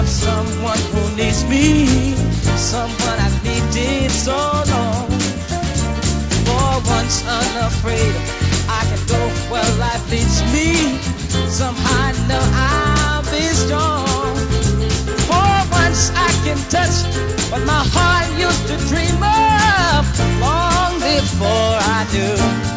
have someone who needs me, someone I've needed so long. For once unafraid, I can go where life leads me. Somehow I know I'll be strong. For once I can touch what my heart used to dream of long before I knew.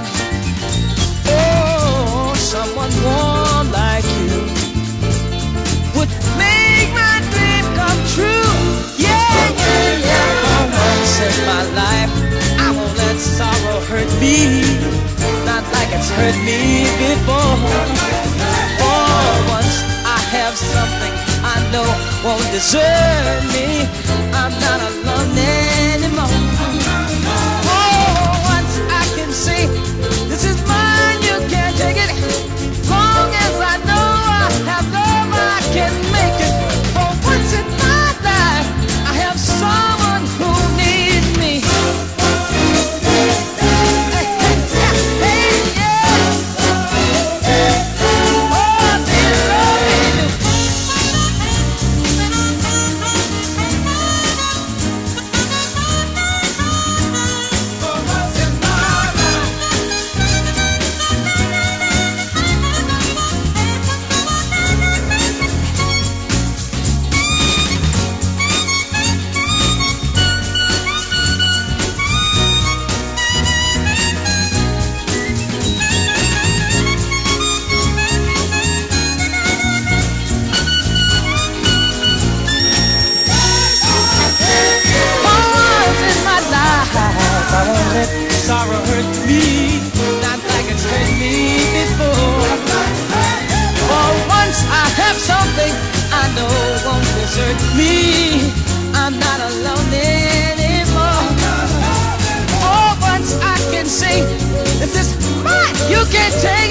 Oh, someone warm like you would make my dream come true. Yeah, yeah, yeah. For once in my life, I won't let sorrow hurt me, not like it's hurt me before. For once I have something I know won't desert me. I'm not alone anymore. For once I can say, this is mine, you can't take it. Long as I know I have love, I can make it. For once in my life, I have someone who needs me. Hey, hey, yeah, hey, yeah. Oh, they love me too. For once in my life. I won't let sorrow hurt me, not like it's hurt me before. For once I have something I know won't desert me. I'm not alone anymore. For once I can say, this is mine, you can't take